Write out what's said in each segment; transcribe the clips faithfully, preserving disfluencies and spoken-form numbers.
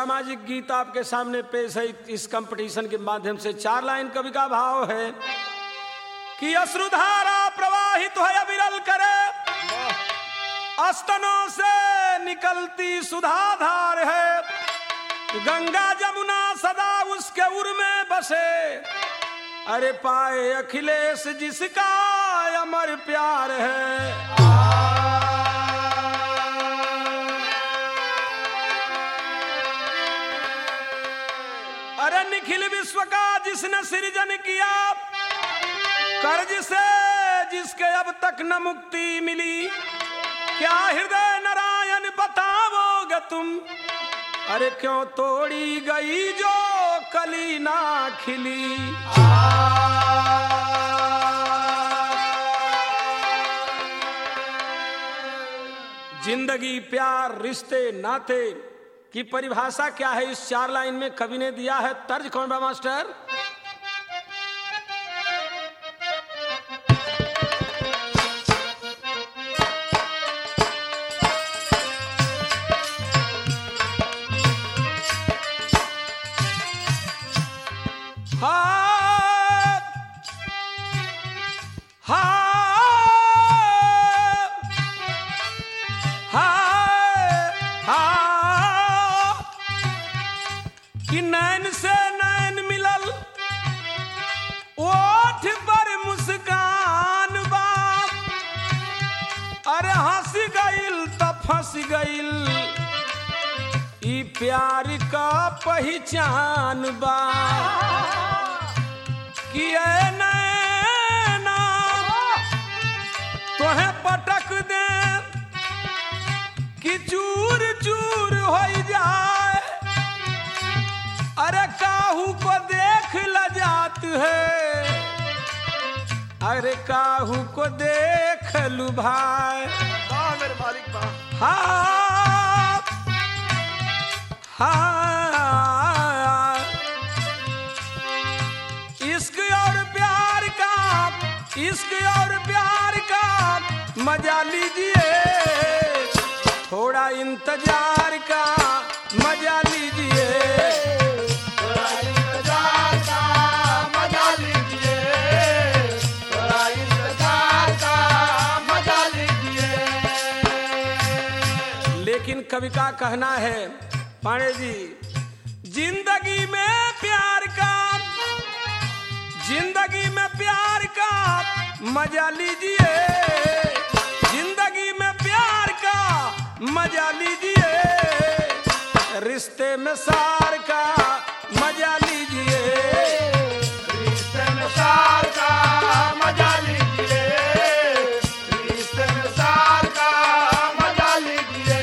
सामाजिक गीत आपके सामने पेश है। इस कंपटीशन के माध्यम से चार लाइन कवि का भाव है कि अश्रुधारा प्रवाहित है अविरल करे, अस्तनों से निकलती सुधाधार है, गंगा जमुना सदा उसके उर में बसे, अरे पाए अखिलेश जिसका अमर प्यार है। अरे निखिल विश्व का जिसने सृजन किया, कर्ज से जिसके अब तक न मुक्ति मिली, क्या हृदय नारायण बताओगे तुम, अरे क्यों तोड़ी गई जो कली ना खिली। जिंदगी प्यार रिश्ते नाते की परिभाषा क्या है, इस चार लाइन में कवि ने दिया है। तर्ज कौन बा मास्टर? कि नैन से नैन मिलल ओठ पर मुस्कान बा, अरे हंस गइल त फंस गइल ई प्यार का पहचान बा। कि ए नैना तोहे पटक दे कि चूर चूर हो जाए, अरे काहू को देख लजात है, अरे काहू को देख लुभाए। वाह मेरे मालिक वाह। हाँ हाँ इश्क और प्यार का, इश्क और प्यार का मजा लीजिए, थोड़ा इंतजार का मजा लीजिए, थोड़ा इंतजार का मजा लीजिए, थोड़ा इंतजार का मजा लीजिए। लेकिन कवि का कहना है पांडे जी, जिंदगी में प्यार का, जिंदगी में प्यार का मजा लीजिए, जिंदगी में प्यार का मजा लीजिए, रिश्ते में सार का मजा लीजिए, रिश्ते में सार का मजा लीजिए, रिश्ते में सार का मजा लीजिए।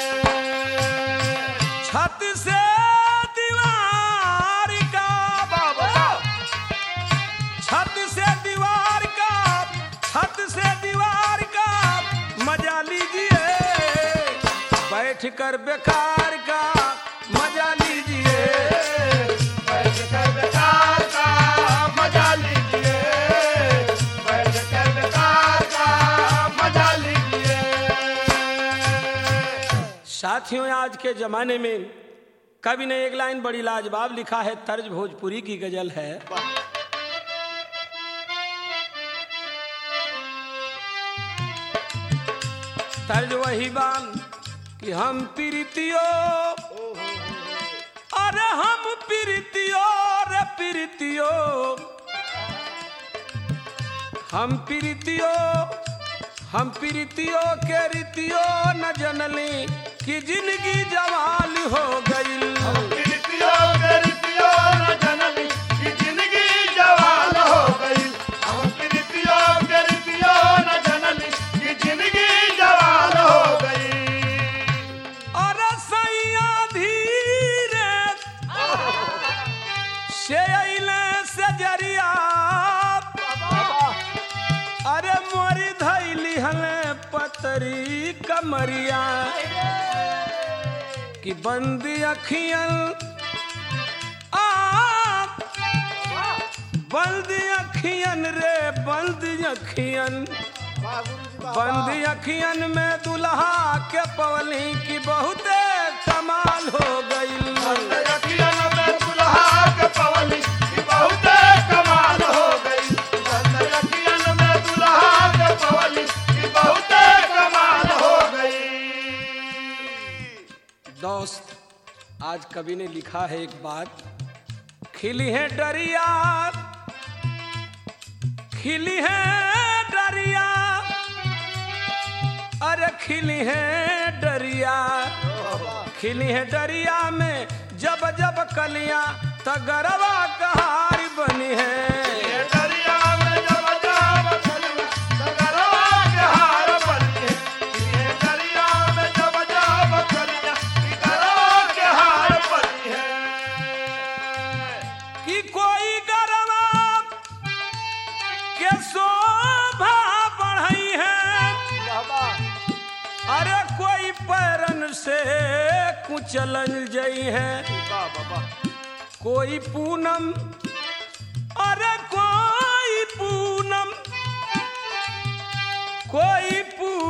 छत से दीवार का बाबा, छत से दीवार का, छत से दीवार का मजा लीजिए, बैठ कर बेकार का मजा लीजिए, बैठ कर बेकार का मजा लीजिए, बैठ कर बेकार का मजा लीजिए। साथियों आज के जमाने में कवि ने एक लाइन बड़ी लाजवाब लिखा है, तर्ज भोजपुरी की गजल है। तर्ज वही बान कि हम प्रीतियो, अरे हम प्रीतियो रे प्रीतियो, हम प्रीतियो, हम प्रीतियो के रीतियो न जनली कि जिंदगी जवाल हो गई। प्रीतियो के रीतियो न जनली कि जिंदगी जवाल हो गई, हम प्रीतियो के रीतियो न जनली कि जिंदगी जवाल हो गई। अरे सैया धीरे से अइले से जरिया, अरे मोरी धैली हले पतरी कमरिया, कि बंदी अखियन आ बंदी अखियन रे बंदी अखियन, बंदी अखियन में दुल्हा के पवली की बहुते कमाल हो गई। कवि ने लिखा है एक बात, खिली है डरिया, खिली है डरिया, अरे खिली है डरिया, खिली है डरिया में जब जब कलियां तगरवा कहारी बनी है। ये दरिया में जब जब कलियां तगरवा कहार बनी है। ये दरिया में जब जब कलियां तगरवा कहार बनी है। कि कोई गरवा के शोभा बढ़ई है, अरे कोई पैरन से कुचलन जई है। कोई पूनम, अरे कोई पूनम, कोई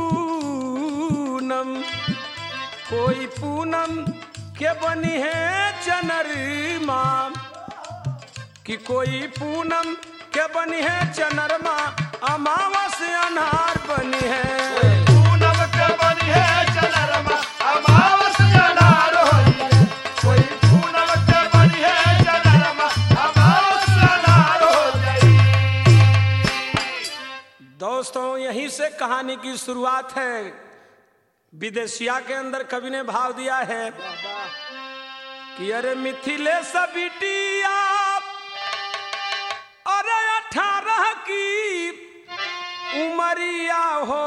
पूनम, कोई पूनम के बनी है चनरमा, कि कोई पूनम के बनी है चनरमा, अमावस अनार बनी है। पूनम के बनी है चनरमा, अमावस अनार होई है। कोई पूनम के बनी है चनरमा, अमावस अनार हो जाई। दोस्तों, यहीं से कहानी की शुरुआत है। विदेशिया के अंदर कवि ने भाव दिया है कि अरे मिथिलेश बिटिया, अरे अठारह की उमरिया हो,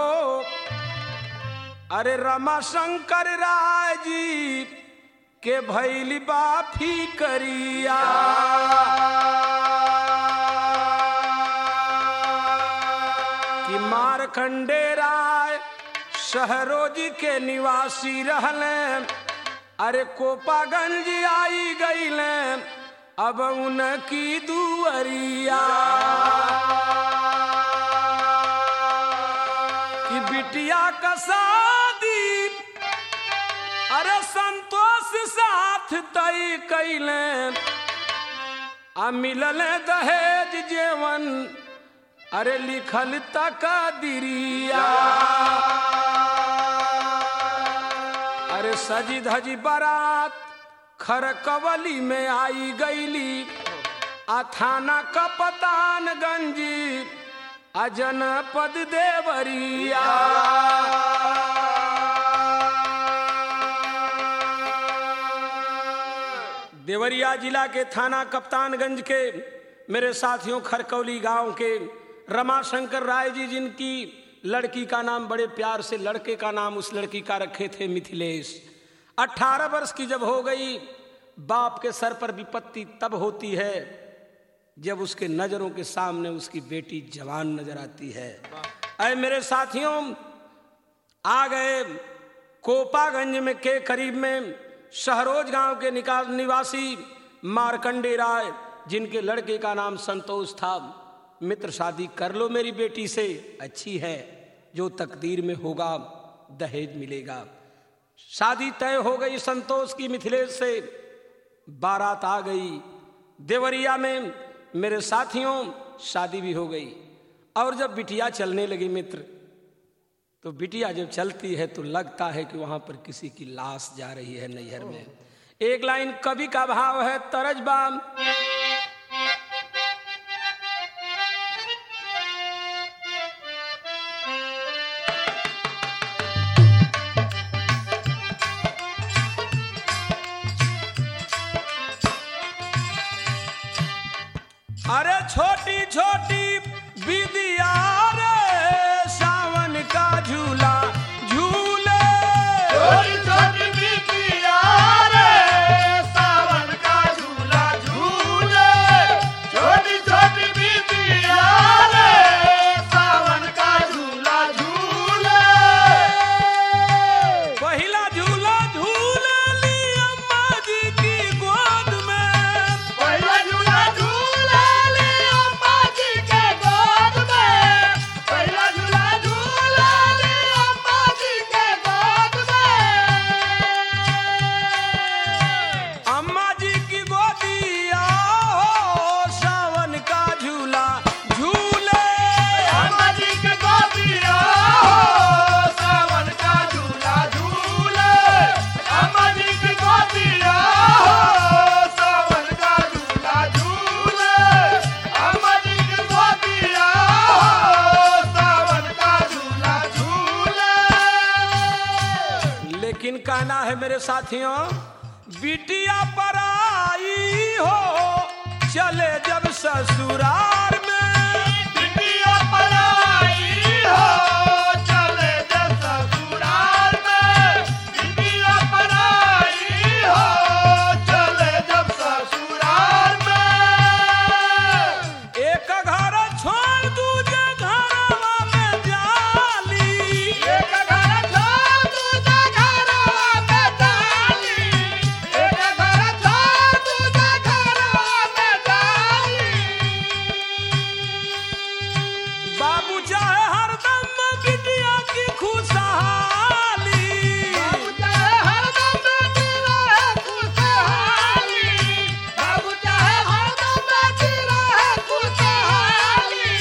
अरे रमाशंकर राय जी के भैली बाफी करिया। कि मारकंडे राय शहरोजी के निवासी रहले, अरे कोपागंज आई गईले अब उनकी दुअरिया। कि बिटिया का शादी अरे संतोष साथ तय कैले, आ मिलल दहेज जेवन अरे लिखल तकदीरिया। अरे सजी धजी बारात खरकवली में आई गईली, आ थाना कपतानगंजी आ जनपद देवरिया। देवरिया जिला के थाना कप्तानगंज के मेरे साथियों खरकौली गांव के रमाशंकर राय जी, जिनकी लड़की का नाम बड़े प्यार से लड़के का नाम उस लड़की का रखे थे मिथिलेश। अठारह वर्ष की जब हो गई, बाप के सर पर विपत्ति तब होती है जब उसके नजरों के सामने उसकी बेटी जवान नजर आती है। अरे मेरे साथियों, आ गए कोपागंज में के करीब में शहरोज गांव के निवासी मारकंडे राय, जिनके लड़के का नाम संतोष था। मित्र, शादी कर लो मेरी बेटी से, अच्छी है, जो तकदीर में होगा दहेज मिलेगा। शादी तय हो गई संतोष की मिथिलेश से। बारात आ गई देवरिया में। मेरे साथियों, शादी भी हो गई। और जब बिटिया चलने लगी मित्र, तो बिटिया जब चलती है तो लगता है कि वहां पर किसी की लाश जा रही है नैहर में। एक लाइन कवि का भाव है, तरजबाम, अरे छोटी छोटी बिदिया रे सावन का झूला झूले। छोटी छोटी बिटिया रे सावन का झूला झूले। छोटी छोटी बिटिया रे सावन का झूला झूले। पहिला झूला झूले ली अम्मा जी की गोद में। पहिला झूला झूले ली अम्मा मेरे साथियों, बिटिया पराई हो चले जब ससुराल में, बिटिया पराई हो चले जब ससुराल में, बिटिया पराई हो चले जब ससुराल में। एक घर छोड़ दूजे घरवा में जाली, एक घर छोड़ दूजे घरवा में जाली, एक घर छोड़ दूजे घरवा में जाली। बाबू चाहे हरदम बिटिया की खुशहाली, बाबू चाहे हरदम बेटी रहे खुशहाली, बाबू चाहे हरदम बेटी रहे खुशहाली।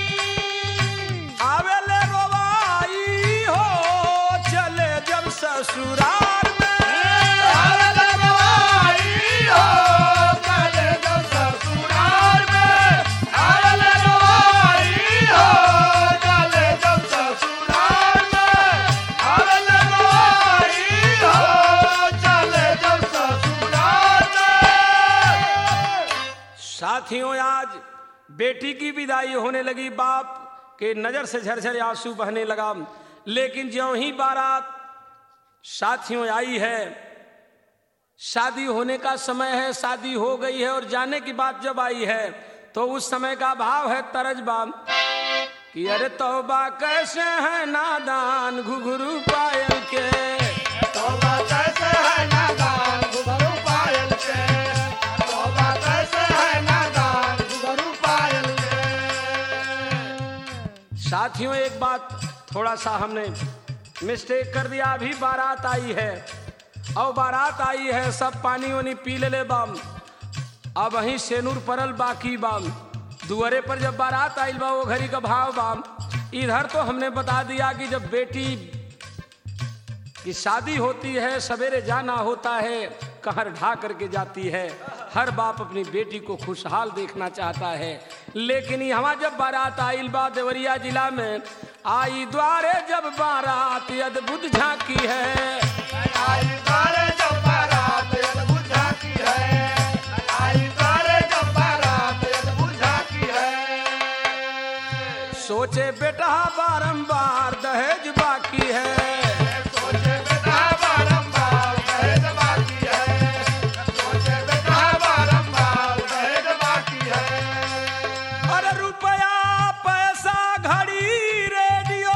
आवेले रोवाई हो चले जब ससुराल में, आवेले रोवाई हो चले जब ससुराल में, आवेले रोवाई हो चले जब ससुराल में, आवेले रोवाई हो चले जब ससुराल में। साथियों, आज बेटी की विदाई होने लगी, बाप के नजर से झरझर आंसू बहने लगा। लेकिन ज्यों ही बारात साथियों आई है, शादी होने का समय है, शादी हो गई है और जाने की बात जब आई है तो उस समय का भाव है तरजबा कि अरे तौबा कैसे है नादान घुघरू पायल के, तौबा कैसे है नादान घुघरू पायल के, तौबा कैसे है नादान घुघरू पायल के। साथियों, एक बात थोड़ा सा हमने मिस्टेक कर दिया। अभी बारात आई है और बारात आई है, सब पानी वानी पी ले बाम, अब वहीं सेनूर परल बाकी बाम। दुआरे पर जब बारात आई बा वो घड़ी का भाव बाम। इधर तो हमने बता दिया कि जब बेटी की शादी होती है, सवेरे जाना होता है, कहर ढा करके जाती है। हर बाप अपनी बेटी को खुशहाल देखना चाहता है। लेकिन यहाँ जब बारात आइल बा देवरिया जिला में, आई द्वारे जब बारात अद्भुत झांकी है, आई द्वारे जब बारात अद्भुत झांकी है, आई द्वारे जब बारात अद्भुत झांकी है। सोचे बेटा बारंबार दहेज बाकी है, सोचे बेटा बारंबार दहेज बाकी है, सोचे बेटा बारंबार दहेज बाकी है। अरे रुपया पैसा घड़ी रेडियो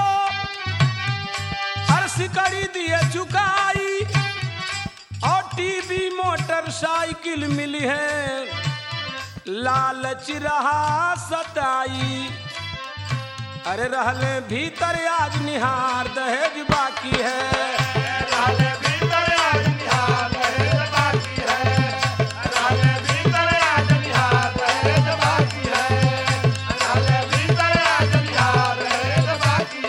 हर सिकड़ी दिए चुकाई और टीवी मोटरसाइकिल मिली है, लालच रहा सताई। अरे रहले भीतर आज निहार दहेज बाकी है, रहले भीतर आज निहार दहेज बाकी है, रहले भीतर आज निहार दहेज बाकी है, रहले भीतर आज निहार दहेज बाकी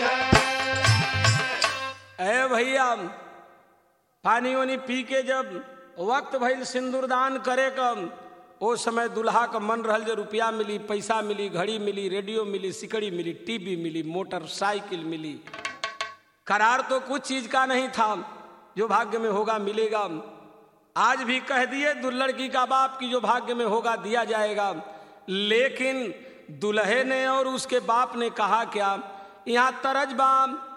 है। ए भैया, पानी वानी पी के जब वक्त भइल सिंदूरदान करे कम, ओ समय दुल्हा का मन रहल जो रुपया मिली, पैसा मिली, घड़ी मिली, रेडियो मिली, सिकड़ी मिली, टीवी मिली, मोटरसाइकिल मिली। करार तो कुछ चीज का नहीं था, जो भाग्य में होगा मिलेगा। आज भी कह दिए लड़की का बाप की जो भाग्य में होगा दिया जाएगा। लेकिन दुल्हे ने और उसके बाप ने कहा क्या, यहाँ तरजबा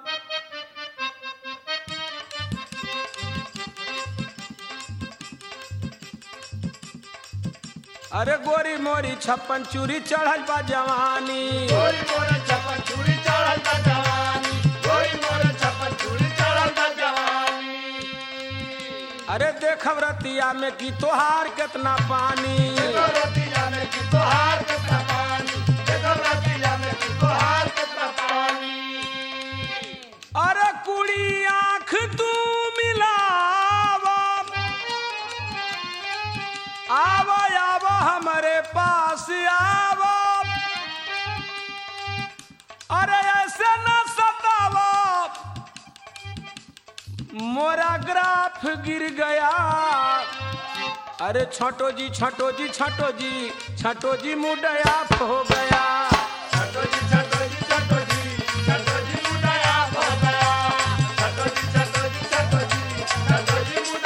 अरे गोरी मोरी छप्पन चूरी चढ़ल बा जवानी, गोरी मोरे छप्पन चूड़ी चढ़ल बा जवानी, गोरी मोरे छप्पन चूड़ी चढ़ल बा जवानी। अरे देखब रतिया में की तोहार कितना पानी, देखो रतिया में की तोहार कितना पानी, देखो रतिया में की तोहार कितना पानी। अरे कुड़ी आंख तू मिलावा, आवा आवा हमारे पास आवा, अरे ऐसे न सतावा, मोरा ग्राफ गिर गया। अरे छोटो जी छोटो जी छोटो जी छोटो जी मुडया हो गया, छटो जी छटो जी छटो जी छटो जी मुंडया हो गया, छटो जी छटो जी छटो जी छटो जी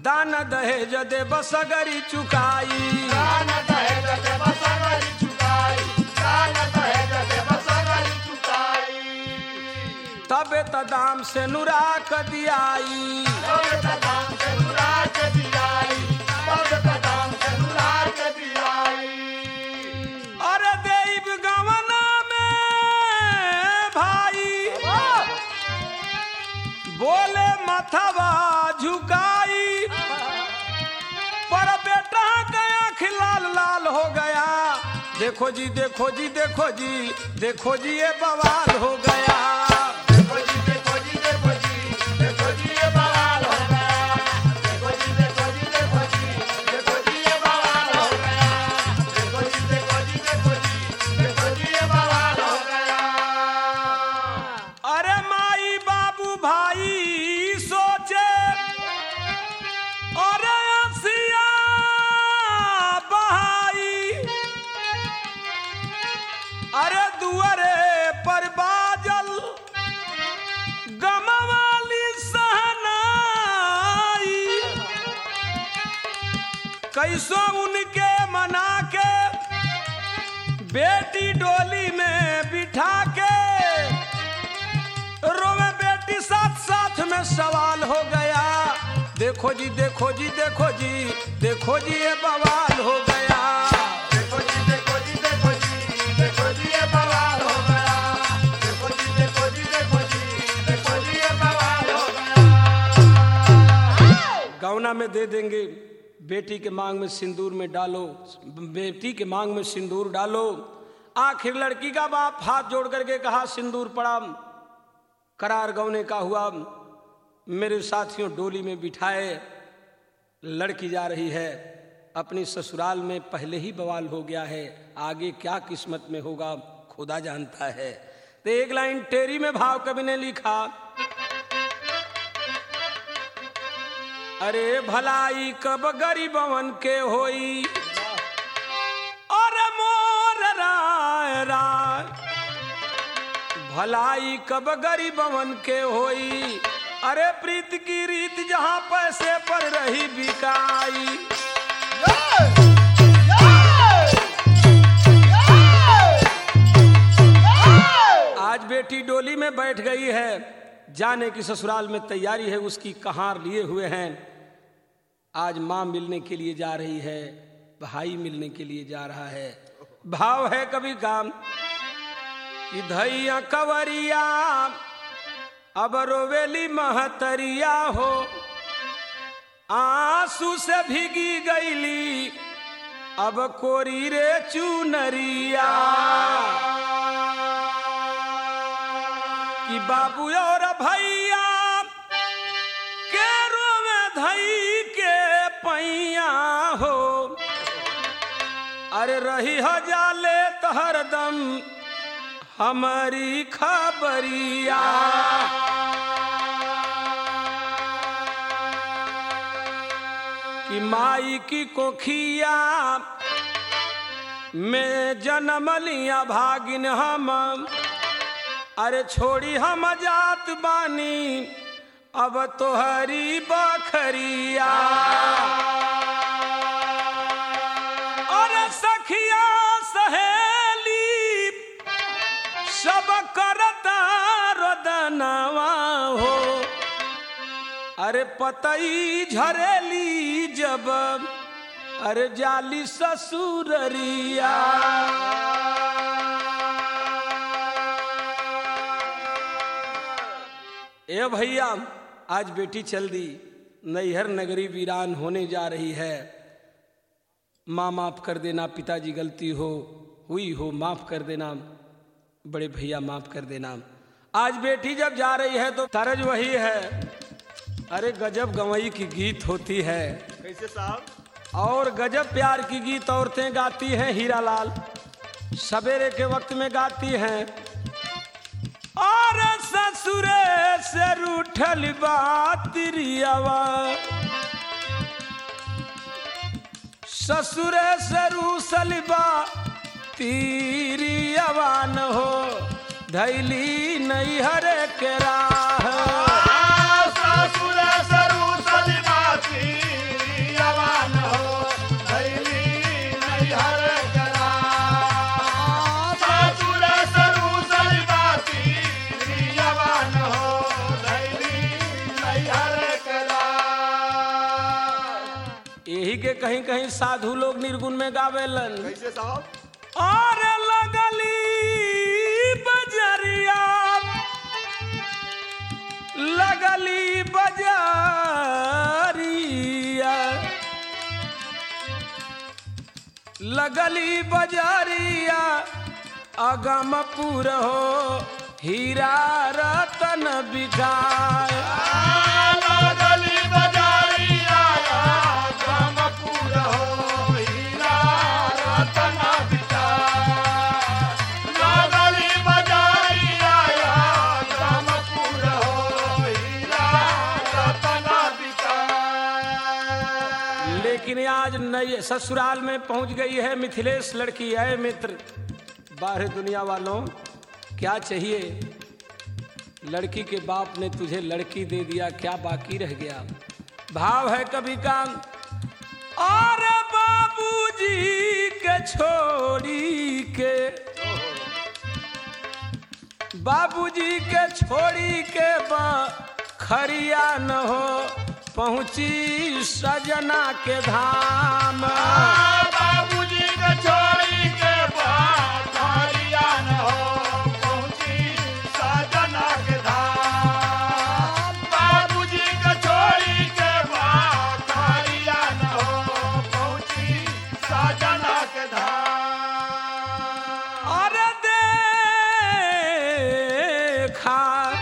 दान दहेज दे बसगरी चुकाई दान दहेज दे बसगरी चुकाई दान दहेज दे बसगरी चुकाई तबे तदाम से नुराक दियाई तबे तदाम से नुराक दियाई तबे तदाम से नुराक दियाई अरे देव गवना में भाई बोले मथवा झुकाई पर बेटा गया खिलाल लाल हो गया देखो जी देखो जी देखो जी देखो जी ये बवाल हो गया देखो जी देखो जी देखो जी देखो जी ये बवाल हो गया देखो जी देखो जी देखो जी देखो जी ये बवाल हो गया देखो जी देखो जी देखो जी देखो जी ये बवाल हो गया अरे माई बाबू भाई सोचे अरे हंसिया बहाई अरे दुआरे पर बाजल गमवाली सहनाई कैसो उनके मना के बेटी डोली में बिठा के रोवे बेटी साथ साथ में सवाल हो गया देखो जी देखो जी देखो जी देखो जी ये बवाल हो गया देखो जी देखो जी देखो जी देखो जी ये बवाल हो गया देखो जी देखो जी देखो जी देखो जी ये बवाल हो गया गौना में दे देंगे बेटी के मांग में सिंदूर में डालो बेटी के मांग में सिंदूर डालो आखिर लड़की का बाप हाथ जोड़ करके कहा सिंदूर पड़ा करार गौने का हुआ मेरे साथियों डोली में बिठाए लड़की जा रही है अपनी ससुराल में पहले ही बवाल हो गया है आगे क्या किस्मत में होगा खुदा जानता है। तो एक लाइन टेरी में भाव कवि ने लिखा अरे भलाई कब गरीबवन के होई और मोर राय राय भलाई कब गरीबवन के होई अरे प्रीत की रीत जहां पैसे पर रही बिकाई आज बेटी डोली में बैठ गई है जाने की ससुराल में तैयारी है उसकी कहार लिए हुए हैं आज मां मिलने के लिए जा रही है भाई मिलने के लिए जा रहा है भाव है कभी काम कि धैया कवरिया अब रोवेली महतरिया हो आंसू से भीगी गईली अब कोरी रे चुनरिया कि बाबू और भैया के रोवे धई के पैया हो अरे रही हो जाले तो हरदम हमारी खबरिया कि माई की कोखिया में जन्म लिया भागिन हम अरे छोड़ी हम जात बानी अब तोहरी बखरिया और सखिया सहेली सब करता रोदनवा हो अरे पतई झरेली जब अरे जाली ससुररिया ए भैया आज बेटी चल दी नैहर नगरी वीरान होने जा रही है माँ माफ कर देना पिताजी गलती हो हुई हो माफ कर देना बड़े भैया माफ कर देना आज बेटी जब जा रही है तो तरज वही है अरे गजब गवई की गीत होती है कैसे साहब और गजब प्यार की गीत औरतें गाती हैं हीरालाल सवेरे के वक्त में गाती हैं और ससुरे से रूठल बात रियावा ससुरे से रूसल बा तीरी अवान हो धैली नैहर के राह ससुर सरू सलिमाती के कहीं कहीं साधु लोग निर्गुण में गावेलन। कैसे साहब? और लगली बजरिया लगली बजरिया लगली बजरिया अगमपुर हो हीरा रतन बिकाए। लगली बजरिया अगमपुर हो हीरा रतन बिकाए। लगली बजरिया अगमपुर हो हीरा रतन बिकाए। लेकिन आज नई ससुराल में पहुंच गई है मिथिलेश लड़की है मित्र। बाहर दुनिया वालों क्या चाहिए, लड़की के बाप ने तुझे लड़की दे दिया, क्या बाकी रह गया। भाव है कवि का, और बाबूजी के छोड़ी के बाबूजी के छोड़ी के खरिया न हो पहुंची सजना के धाम। बाबूजी के छोड़ी के खरिया न हो पहुंची सजना के धाम। बाबूजी के छोड़ी के खरिया न हो पहुंची सजना के धाम। और देखा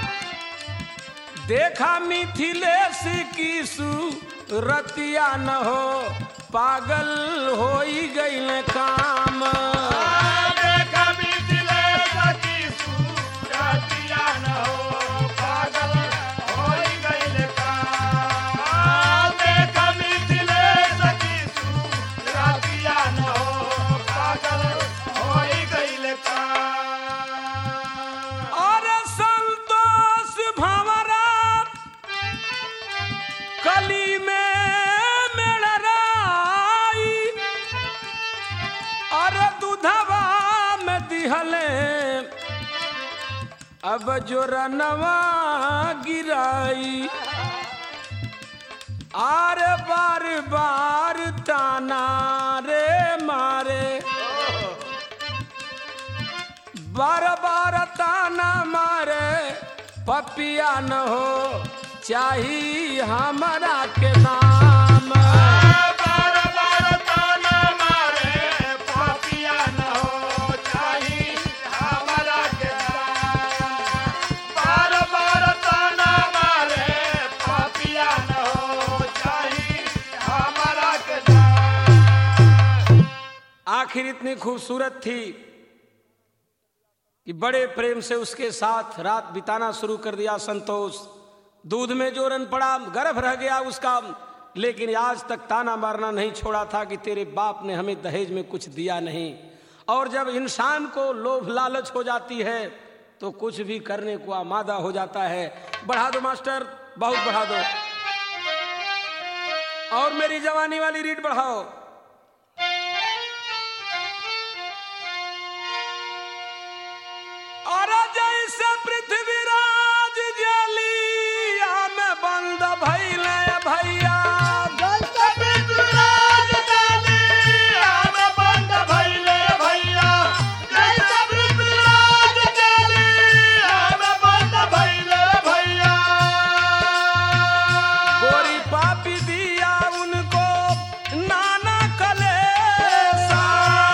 देखा मिथिलेश की सूरतिया न हो पागल हो गई काम। देखा मिथिलेश की सूरतिया न हो पागल हो गई काम। देखा मिथिलेश की सूरतिया न हो पागल हो गई काम। और संतोष भंवरा कली में मेड़राई और दूधवा में दिहले अब जो रनवा गिराई। आर बार बार ताना रे मारे बार बार ताना मारे पपिया न हो चाही हमारा के नाम। बार बार ताना मारे पपिया न हो चाही हमारा के नाम। बार बार ताना मारे पपिया न हो चाही हमारा के नाम। आखिर इतनी खूबसूरत थी कि बड़े प्रेम से उसके साथ रात बिताना शुरू कर दिया संतोष। दूध में जोरन पड़ा, गर्भ रह गया उसका, लेकिन आज तक ताना मारना नहीं छोड़ा था कि तेरे बाप ने हमें दहेज में कुछ दिया नहीं। और जब इंसान को लोभ लालच हो जाती है तो कुछ भी करने को आमादा हो जाता है। बढ़ा दो मास्टर, बहुत बढ़ा दो, और मेरी जवानी वाली रीड बढ़ाओ। और जैसे पृथ्वीराज जलिया में बंद भइले भैया। जैसे पृथ्वीराज जलिया में बंद भइले भैया। जैसे पृथ्वीराज जलिया में बंद भइले भैया। गोरी पापी दिया उनको नाना कलेसा।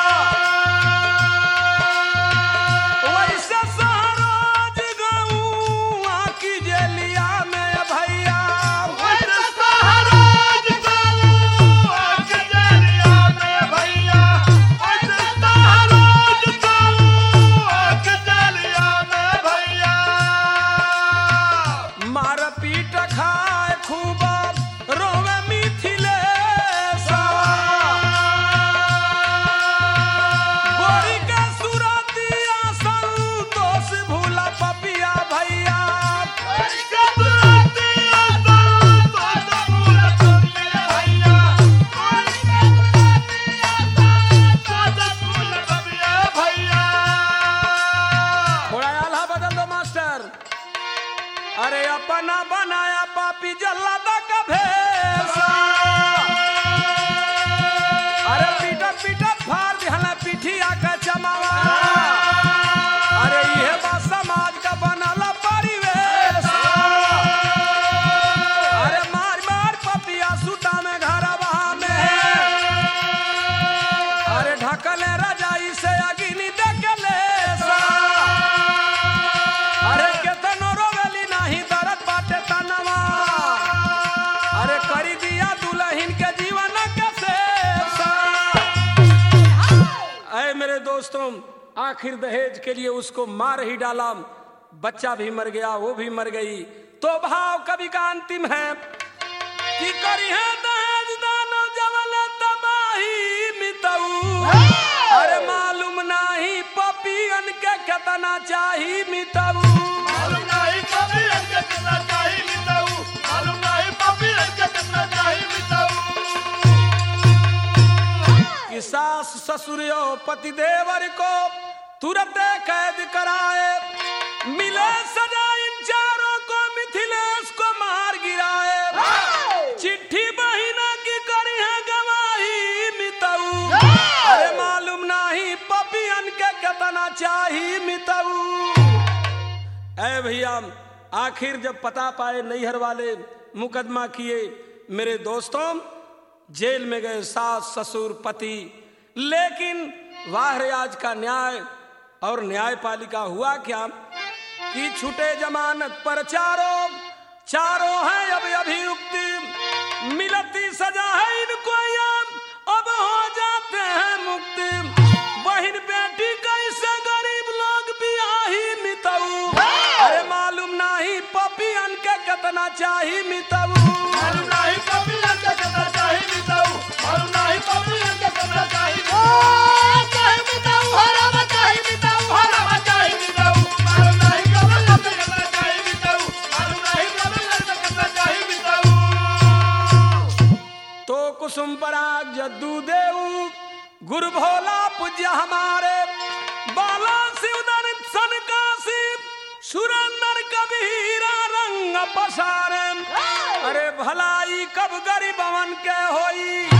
वैसे सहराज गौआ की जेलिया में भैया। वैसे सहराज गौआ की जेलिया में भैया। वैसे सहराज गौआ की जेलिया में भैया। मार पीट खाए खूब रोवे मिथिलेशा। गोरी के सुरतिया संतोष भूला पपिया भैया। के दुरातिया संतोष भूला पपिया भैया। के दुरातिया संतोष भूला पपिया भैया। थोड़ा आल्हा बदल दो मास्टर। अरे अपना बनाया पापी जल्लादा का भेसा। मुठिया का चमावा अरे ये बा समाज का बनल परिवेश अरे मार मार पपिया सुता में घरवा में अरे ढकले रजाई से अगिनी देखले अरे केतनो रोवेली नहीं दर्द बाटे तनवा अरे करी दिया दुल्हन के जीवन कैसे ऐ मेरे दोस्तों आखिर दहेज के लिए उसको मार ही डाला बच्चा भी मर गया वो भी मर गई तो भाव कवि का अंतिम है कि करी है दहेज दानो जवल तबाही मितऊ अरे मालूम नहीं पपियन के कितना चाही मितऊ मालूम नहीं पपियन के कितना चाही मितऊ मालूम नहीं पपियन के कितना चाही मितऊ कि सास ससुरियो पति देवर को तुरंत कैद कराए मिले सजा इन चारों को मिथिलेश को मार गिराए चिट्ठी बहिना की करी है गवाही मितऊ अरे मालूम नहीं पपियन के कितना चाही मितऊ ऐ भैया आखिर जब पता पाए नैहर वाले मुकदमा किए मेरे दोस्तों जेल में गए सास ससुर पति लेकिन वाह रे आज का न्याय और न्यायपालिका हुआ क्या कि छूटे जमानत पर चारों चारों है अब अभियुक्त मिलती सजा है इनको अब हो जाते हैं मुक्ति बहन बेटी कैसे गरीब लोग बियाही मितऊ अरे मालूम नहीं पपियन के कितना चाही मितऊ मालूम नहीं पपियन के कितना चाही मितऊ मालूम नहीं पपियन के कितना चाही चाही मितऊ हरा चाही मितऊ हरा चाही मितऊ मालूम नहीं पपियन के कितना चाही मितऊ मालूम नहीं पपियन के कितना चाही मितऊ तो कुसुम पराग जद्दू देव गुरु भोला पूज्य हमारे बाला शिवदर सनकासी सुरंदर कबीरा रंग पसारे अरे भलाई कब गरीबवन के होई